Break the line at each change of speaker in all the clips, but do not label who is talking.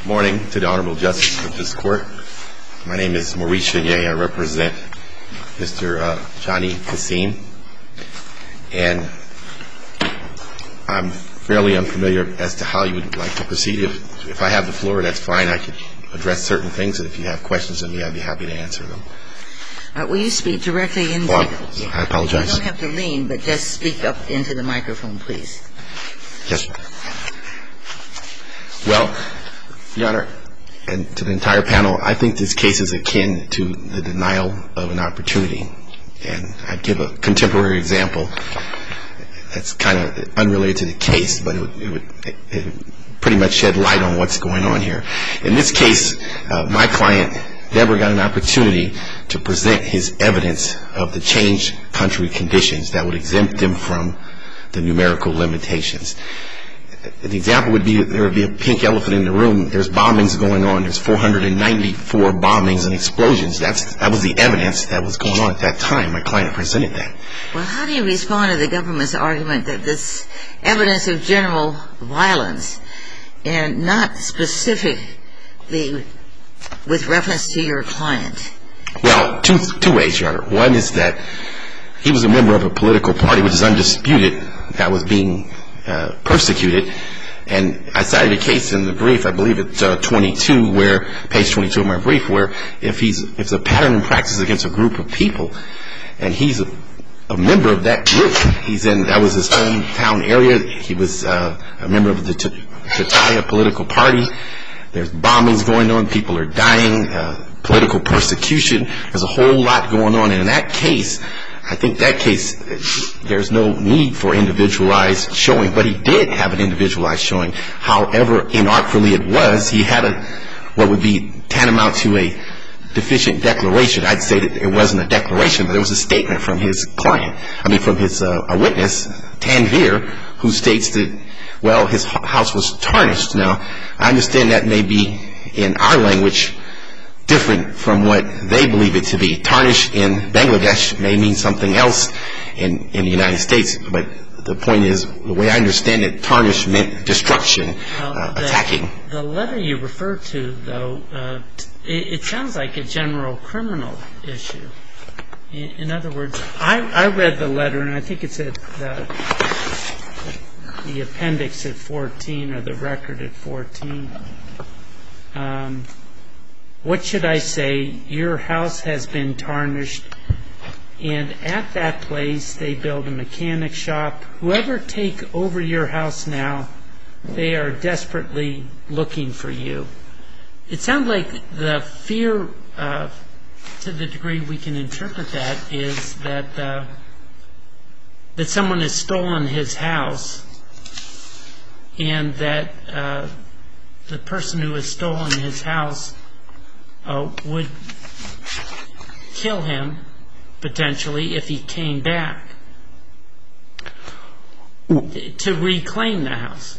Morning to the Honorable Justice of this Court. My name is Maurice Chenier. I represent Mr. Johnny Kassim. And I'm fairly unfamiliar as to how you would like to proceed. If I have the floor, that's fine. I could address certain things. And if you have questions of me, I'd be happy to answer them.
Will you speak directly into
I apologize.
You don't have to lean, but just speak up into the microphone, please.
Yes. Well, Your Honor, and to the entire panel, I think this case is akin to the denial of an opportunity. And I'd give a contemporary example that's kind of unrelated to the case, but it would pretty much shed light on what's going on here. In this case, my client never got an opportunity to present his evidence of the changed country conditions that would exempt him from the numerical limitations. The example would be there would be a pink elephant in the room. There's bombings going on. There's 494 bombings and explosions. That was the evidence that was going on at that time. My client presented that.
Well, how do you respond to the government's argument that this evidence of general violence and not specifically with reference to your client?
Well, two ways, Your Honor. One is that he was a member of a political party which is undisputed that was being persecuted. And I cited a case in the brief, I believe it's 22, page 22 of my brief, where if it's a pattern and practice against a group of people, and he's a member of that group, that was his hometown area, he was a member of the Tataya political party, there's bombings going on, people are dying, political persecution, there's a whole lot going on. And in that case, I think that case, there's no need for individualized showing, but he did have an individualized showing. However inartfully it was, he had what would be tantamount to a deficient declaration. I'd say that it wasn't a declaration, but it was a statement from his client. From his a witness, Tanvir, who states that, well, his house was tarnished. Now, I understand that may be, in our language, different from what they believe it to be. Tarnish in Bangladesh may mean something else in the United States, but the point is, the way I understand it, tarnish meant destruction, attacking.
The letter you refer to, though, it sounds like a general criminal issue. In other words, I read the letter, and I think it's at the appendix at 14, or the record at 14. What should I say? Your house has been tarnished, and at that place they build a mechanic shop. Whoever take over your house now, they are desperately looking for you. It sounds like the fear, to the degree we can interpret that, is that someone has stolen his house, and that the person who has stolen his house would kill him, potentially, if he came back to reclaim the house.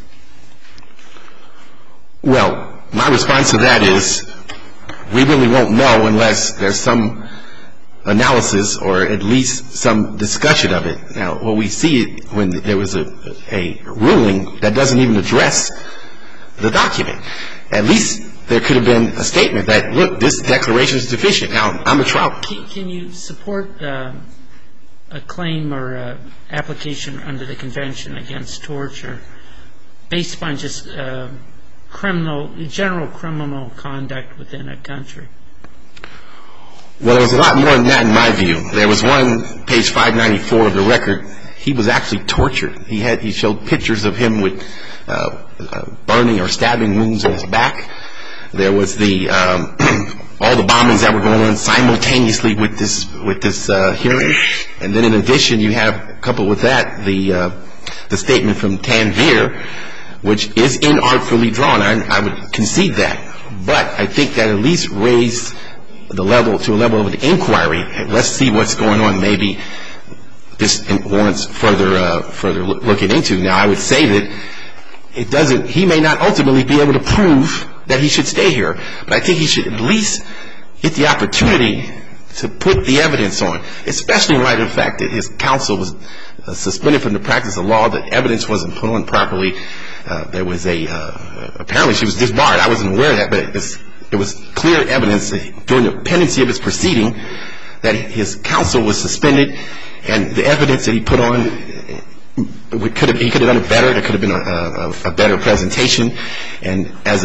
Well, my response to that is, we really won't know unless there's some analysis or at least some discussion of it. Now, what we see when there was a ruling that doesn't even address the document, at least there could have been a statement that, look, this declaration is deficient. Now, I'm a trial.
Can you support a claim or an application under the Convention Against Torture based upon just general criminal conduct within a country?
Well, there was a lot more than that in my view. There was one, page 594 of the record, he was actually tortured. He showed pictures of him with burning or stabbing wounds in his back. There was all the bombings that were going on simultaneously with this hearing. And then in addition, you have, coupled with that, the statement from Tanvir, which is inartfully drawn. I would concede that. But I think that at least raised the level to a level of an inquiry. Let's see what's going on. Maybe this warrants further looking into. Now, I would say that he may not ultimately be able to prove that he should stay here, but I think he should at least get the opportunity to put the evidence on, especially in light of the fact that his counsel was suspended from the practice of law, that evidence wasn't put on properly. There was apparently she was disbarred. I wasn't aware of that, but it was clear evidence during the pendency of his proceeding that his counsel was suspended, and the evidence that he put on, he could have done it better. There could have been a better presentation. And as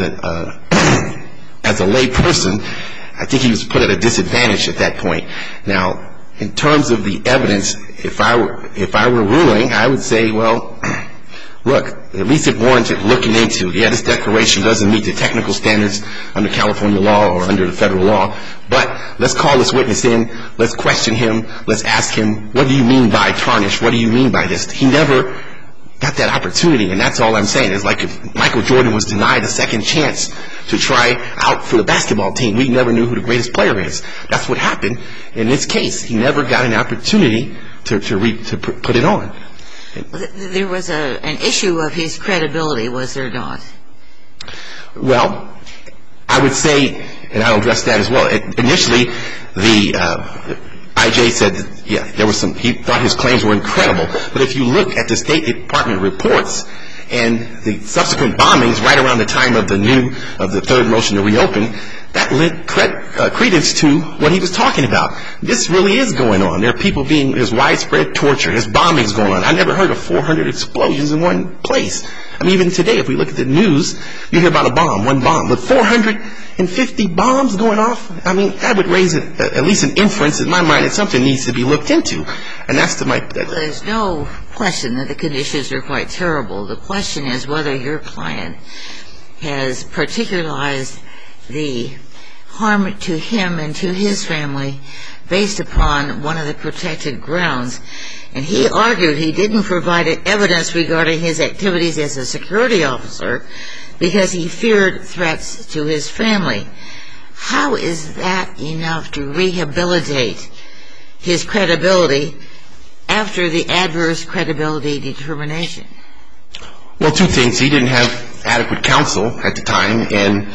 a lay person, I think he was put at a disadvantage at that point. Now, in terms of the evidence, if I were ruling, I would say, well, look, at least it warranted looking into. Yeah, this declaration doesn't meet the technical standards under California law or under the federal law, but let's call this witness in. Let's question him. Let's ask him, what do you mean by tarnish? What do you mean by this? He never got that opportunity, and that's all I'm saying. It's like if Michael Jordan was denied a second chance to try out for the basketball team. We never knew who the greatest player is. That's what happened in this case. He never got an opportunity to put it on.
There was an issue of his credibility, was there not?
Well, I would say, and I'll address that as well. Initially, the IJ said that, yeah, he thought his claims were incredible. But if you look at the State Department reports and the subsequent bombings right around the time of the third motion to reopen, that lent credence to what he was talking about. This really is going on. There's widespread torture. There's bombings going on. I never heard of 400 explosions in one place. I mean, even today, if we look at the news, you hear about one bomb. But 450 bombs going off, I mean, that would raise at least an inference in my mind that something needs to be looked into. And that's
There's no question that the conditions are quite terrible. The question is whether your client has particularized the harm to him and to his family based upon one of the protected grounds. And he argued he didn't provide evidence regarding his activities as a security officer because he feared threats to his family. How is that enough to rehabilitate his credibility after the adverse credibility determination?
Well, two things. He didn't have adequate counsel at the time, and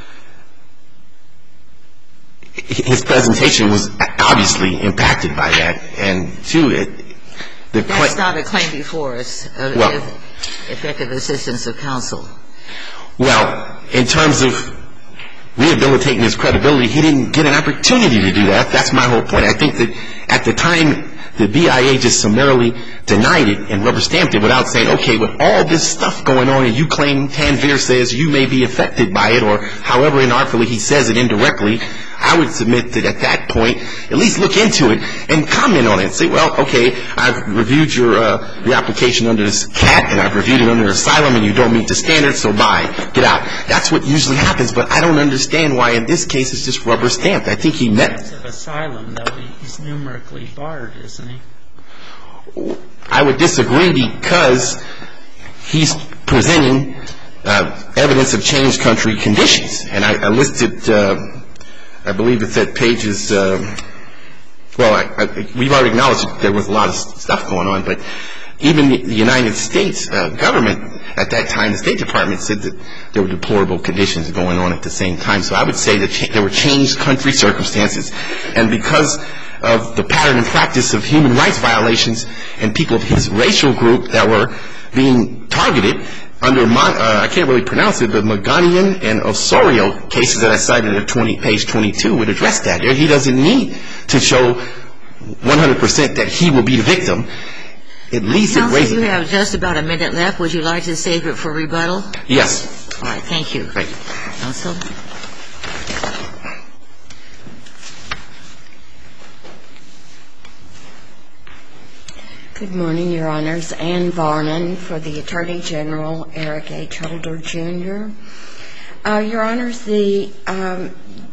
his presentation was obviously impacted by that. And two,
that's not a claim before us of effective assistance of counsel.
Well, in terms of rehabilitating his credibility, he didn't get an opportunity to do that. That's my whole point. I think that at the time, the BIA just summarily denied it and rubber-stamped it without saying, okay, with all this stuff going on and you claim Tanvir says you may be affected by it, or however inartfully he says it indirectly, I would submit that at that point, at least look into it and comment on it and say, well, okay, I've reviewed your application under this CAT and I've reviewed it under asylum and you don't meet the standards, so bye, get out. That's what usually happens, but I don't understand why in this case it's just rubber-stamped. I think he met...
Of asylum, though, he's numerically barred, isn't he?
I would disagree because he's presenting evidence of changed country conditions. And I listed, I believe it's at pages, we've already acknowledged that there was a lot of stuff going on, but even the United States government at that time, the State Department said that there were deplorable conditions going on at the same time. So I would say that there were changed country circumstances. And because of the pattern and practice of human rights violations and people of his racial group that were being targeted under, I can't really pronounce it, but Maganian and Osorio cases that I cited at page 22 would address that. He doesn't need to show 100% that he will be the victim. At least it raises...
Counsel, you have just about a minute left. Would you like to save it for rebuttal?
Yes.
All right, thank you.
Thank you.
Counsel?
Good morning, Your Honors. Ann Varnon for the Attorney General, Eric H. Holder, Jr. Your Honors, Mr.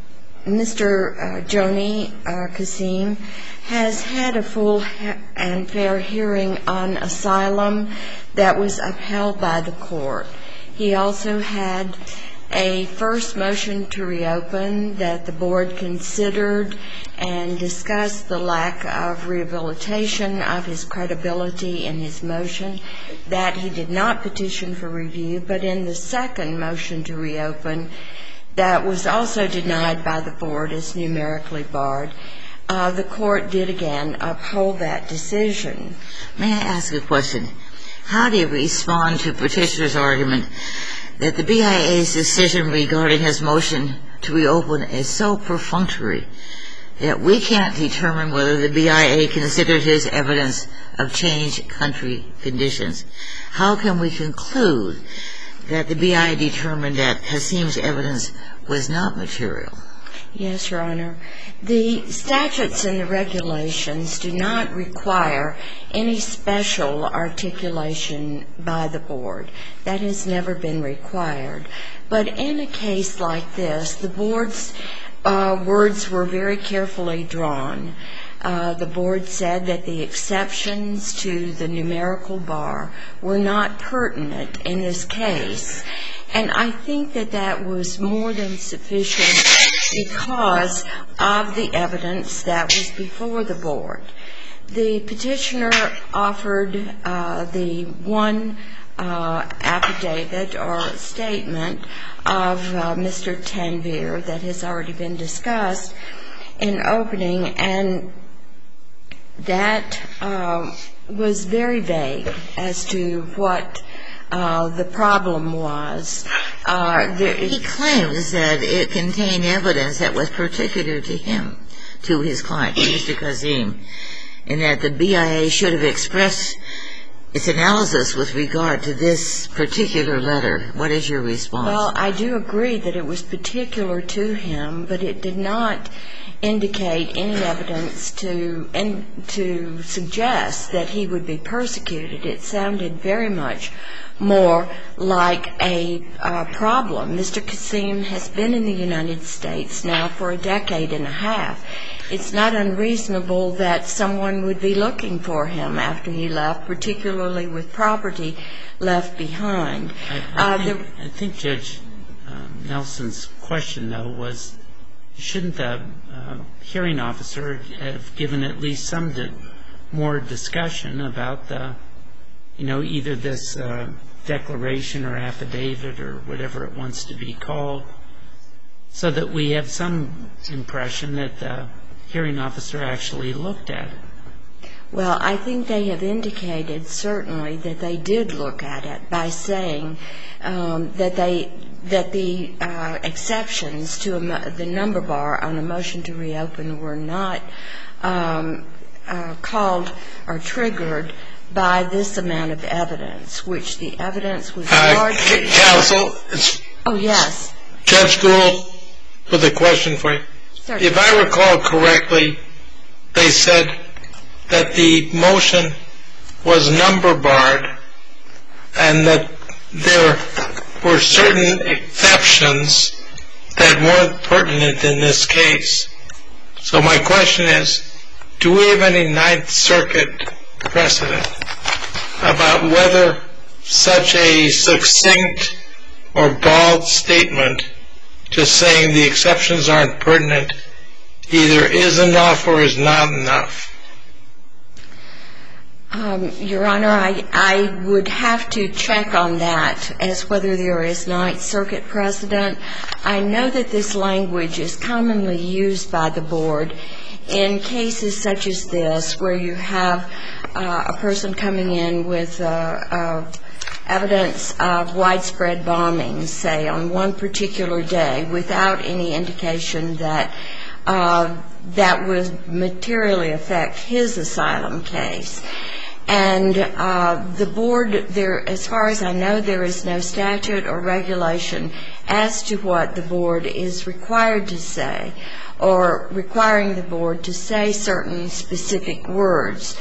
Joni Kasim has had a full and fair hearing on asylum that was upheld by the court. He also had a first motion to reopen that the board considered and discussed the lack of rehabilitation of his credibility in his motion, that he did not petition for review. But in the second motion to reopen, that was also denied by the board as numerically barred. The court did again uphold that decision.
May I ask a question? how do you respond to Petitioner's argument that the BIA's decision regarding his motion to reopen is so perfunctory that we can't determine whether the BIA considered his evidence of changed country conditions? How can we conclude that the BIA determined that Qasim's evidence was not material?
Yes, Your Honor. The statutes and the regulations do not require any special articulation by the board. That has never been required. But in a case like this, the board's words were very carefully drawn. The board said that the exceptions to the numerical bar were not pertinent in this case. And I think that that was more than sufficient because of the evidence that was before the board. The petitioner offered the one affidavit or statement of Mr. Tanvir that has already been discussed in opening, and that was very vague as to what the problem was.
He claims that it contained evidence that was particular to him, to his client, Mr. Qasim, and that the BIA should have expressed its analysis with regard to this particular letter. What is your response?
Well, I do agree that it was particular to him, but it did not indicate any evidence to suggest that he would be persecuted. It sounded very much more like a problem. Mr. Qasim has been in the United States now for a decade and a half. It's not unreasonable that someone would be looking for him after he left, particularly with property left behind.
I think Judge Nelson's question, though, was shouldn't the hearing officer have given at least some more discussion about the, either this declaration or affidavit or whatever it wants to be called, so that we have some impression that the hearing officer actually looked at it?
Well, I think they have indicated certainly that they did look at it by saying that the exceptions to the number bar on a motion to reopen were not called or triggered by this amount of evidence, which the evidence was largely...
Counsel?
Oh, yes.
Judge Gould, with a question for you.
Certainly.
If I recall correctly, they said that the motion was number barred and that there were certain exceptions that weren't pertinent in this case. So my question is, do we have any Ninth Circuit precedent about whether such a succinct or bald statement, just saying the exceptions aren't pertinent, either is enough or is not enough?
Your Honor, I would have to check on that as whether there is Ninth Circuit precedent. I know that this language is commonly used by the board in cases such as this, where you have a person coming in with evidence of widespread bombings, say, on one particular day, without any indication that that would materially affect his asylum case. And the board, as far as I know, there is no statute or regulation as to what the board is required to say, or requiring the board to say certain specific words.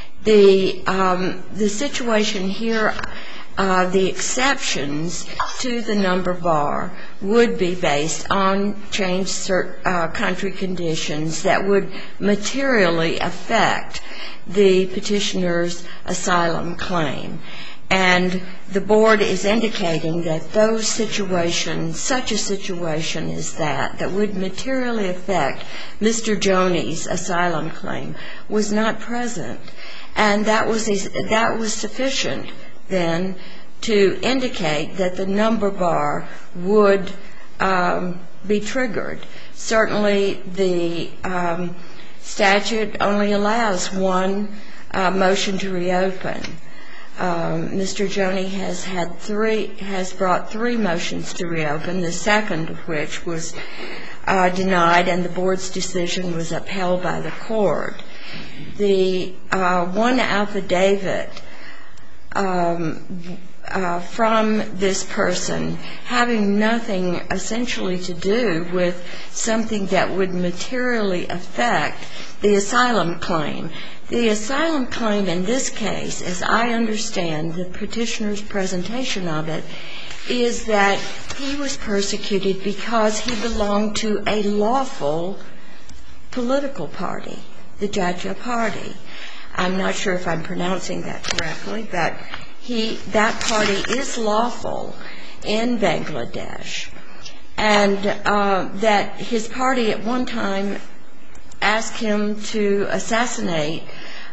The situation here, the exceptions to the number bar would be based on changed country conditions that would materially affect the petitioner's asylum claim. And the board is indicating that those situations, such a situation as that would materially affect Mr. Joni's asylum claim, was not present. And that was sufficient, then, to indicate that the number bar would be triggered. Certainly, the statute only allows one motion to reopen. Mr. Joni has brought 3 motions to reopen, the second of which was denied, and the board's decision was upheld by the court. The one affidavit from this person having nothing essentially to do with something that would materially affect the asylum claim. The asylum claim in this case, as I understand the petitioner's presentation of it, is that he was persecuted because he belonged to a lawful political party, the Jatiya Party. I'm not sure if I'm pronouncing that correctly, but that party is lawful in Bangladesh, and that his party at one time asked him to assassinate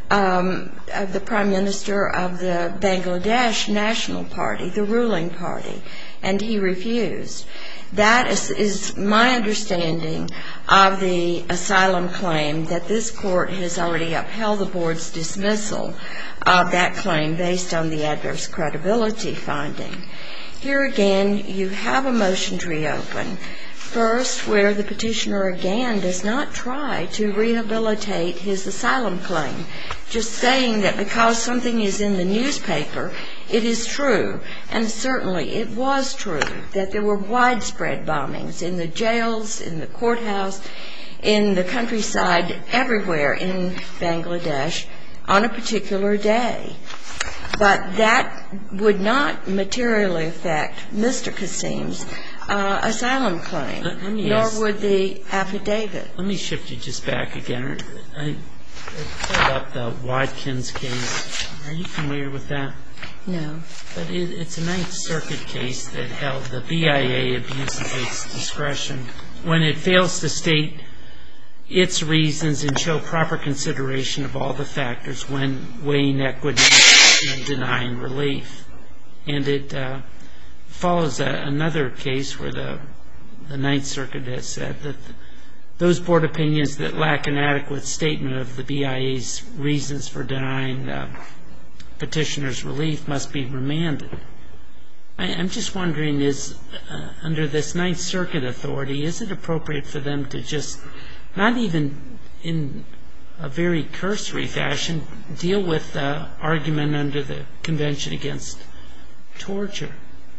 the Prime Minister of the Bangladesh National Party, the ruling party, and he refused. That is my understanding of the asylum claim, that this court has already upheld the board's dismissal of that claim based on the adverse credibility finding. Here again, you have a motion to reopen. First, where the petitioner again does not try to rehabilitate his asylum claim, just saying that because something is in the newspaper, it is true. And certainly it was true that there were widespread bombings in the jails, in the courthouse, in the countryside, everywhere in Bangladesh on a particular day. But that would not materially affect Mr. Qasim's asylum claim, nor would the affidavit.
Let me shift you just back again. I pulled up the Watkins case. Are you familiar with that?
No.
But it's a Ninth Circuit case that held the BIA abuses its discretion when it fails to state its reasons and show proper consideration of all the factors when weighing equity and denying relief. And it follows another case where the Ninth Circuit has said that those board opinions that lack an adequate statement of the BIA's reasons for denying petitioner's relief must be remanded. I'm just wondering, under this Ninth Circuit authority, is it appropriate for them to just, not even in a very cursory fashion, deal with the argument under the Convention Against Torture?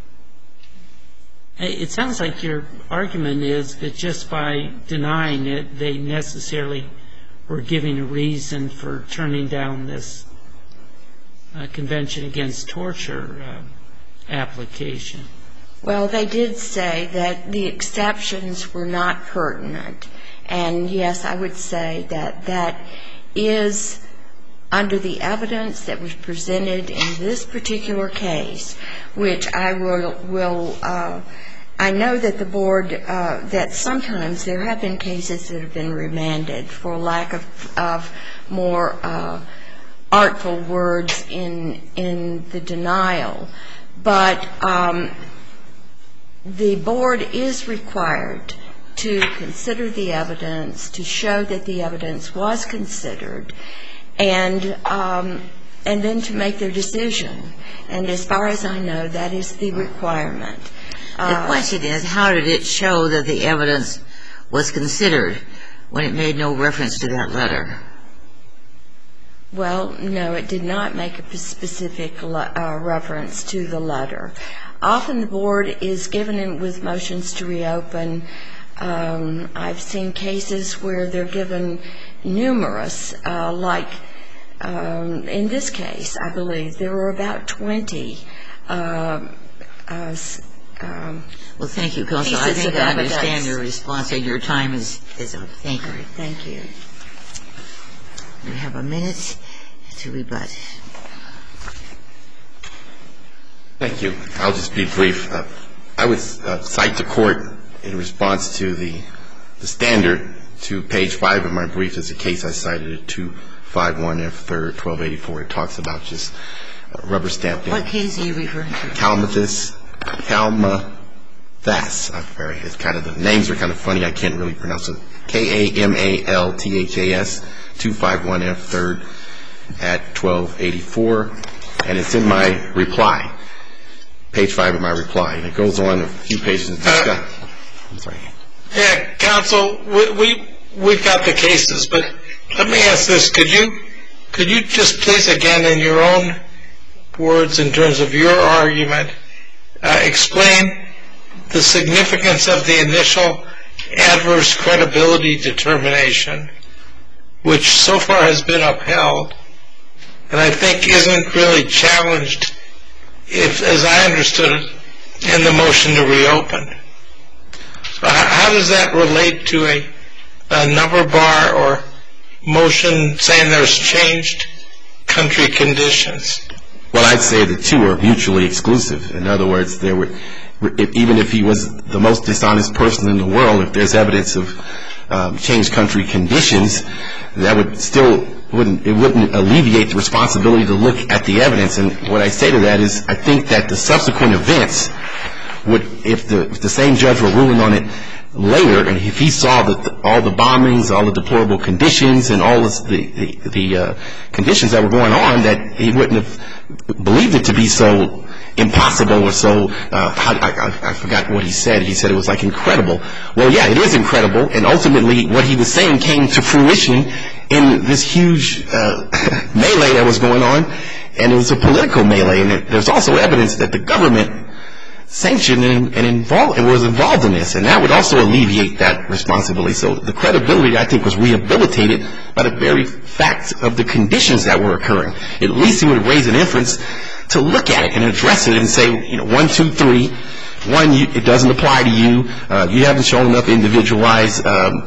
It sounds like your argument is that just by denying it, they necessarily were giving a reason for turning down this Convention Against Torture application.
Well, they did say that the exceptions were not pertinent. And yes, I would say that that is, under the evidence that was presented in this particular case, which I will I know that the board, that sometimes there have been cases that have been remanded for lack of more artful words in the denial. But the board is required to consider the evidence, to show that the evidence was considered, and then to make their decision. And as far as I know, that is the requirement.
The question is, how did it show that the evidence was considered when it made no reference to that letter?
Well, no, it did not make a specific reference to the letter. Often the board is given with motions to reopen. I've seen cases where they're given numerous, like in this case, I believe, there were about 20
well, thank you, Counsel. I think I understand your response, and your time is up. Thank you.
Thank you.
We have a minute to rebut.
Thank you. I'll just be brief. I would cite the court in response to the standard to page 5 of my brief. As a case I cited at 251 F. 3rd, 1284. It talks about just rubber stamping.
What case are you referring to?
Kalmathas. It's kind of, the names are kind of funny. I can't really pronounce it. Kamalthas, 251 F. 3rd at 1284. and it's in my reply, page 5 of my reply, and it goes on a few pages to discuss. I'm sorry.
Yeah, counsel, we've got the cases, but let me ask this. Could you just please, again, in your own words, in terms of your argument, explain the significance of the initial adverse credibility determination, which so far has been upheld, and I think isn't really challenged, as I understood it, in the motion to reopen. How does that relate to a number bar or motion saying there's changed country conditions?
Well, I'd say the two are mutually exclusive. In other words, even if he was the most dishonest person in the world, if there's evidence of changed country conditions, that wouldn't alleviate the responsibility to look at the evidence. And what I say to that is, I think that the subsequent events would, if the same judge were ruling on it later, and if he saw that all the bombings, all the deplorable conditions, and all the conditions that were going on, that he wouldn't have believed it to be so impossible or so, I forgot what he said. He said it was like incredible. Well, yeah, it is incredible, and ultimately what he was saying came to fruition in this huge melee that was going on, and it was a political melee, and there's also evidence that the government sanctioned and was involved in this, and that would also alleviate that responsibility. So the credibility, I think, was rehabilitated by the very fact of the conditions that were occurring. At least he would raise an inference to look at it and address it and say, 1, 2, 3, 1, it doesn't apply to you. You haven't shown enough individualized.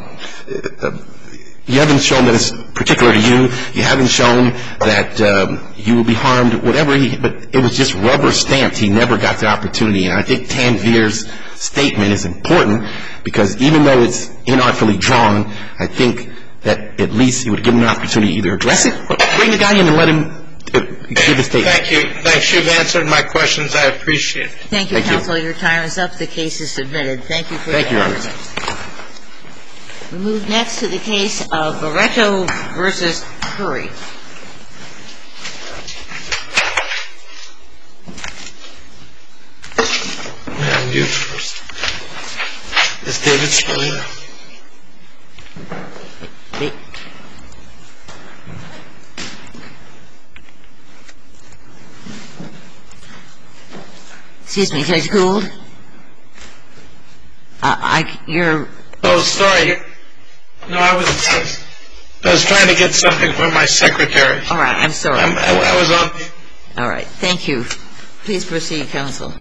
You haven't shown that it's particular to you. You haven't shown that you will be harmed, whatever. But it was just rubber stamped. He never got the opportunity. And I think Tanvir's statement is important because even though it's inartfully drawn, I think that at least he would give him an opportunity to either address it or bring the guy in and let him give a statement.
Thank you. Thanks. You've answered my questions. I appreciate it.
Thank you, counsel. Your time is up. The case is submitted. Thank you for your argument.
Thank you, Your Honor.
We move next to the case of Barreto v. Curry.
And you first. Is David still here?
Excuse me, Judge Gould? You're...
Oh, sorry. No, I was trying to get something from my secretary.
All right, I'm sorry.
I was on...
All right, thank you. Please proceed, counsel.